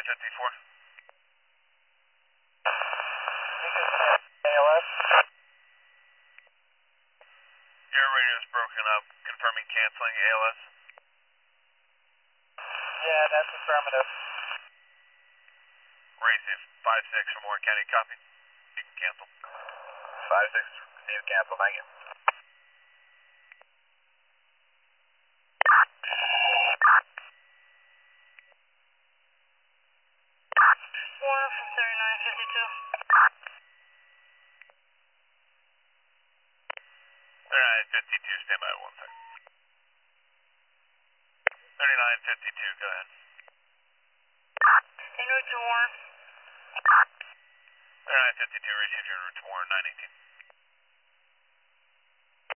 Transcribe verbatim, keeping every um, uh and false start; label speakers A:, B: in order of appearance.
A: nine fifty-four.
B: A L S?
A: Your radio's broken up, confirming canceling A L S.
B: Yeah, that's affirmative.
A: Racing five six from Warren County, copy. You can cancel.
B: five six, receive cancel, thank you.
C: Warren from thirty-nine fifty-two.
A: thirty-nine fifty-two, stand by one second. thirty-nine fifty-two, go ahead.
C: En route to Warren.
A: thirty-nine fifty-two, receive your route to Warren, nine eighteen.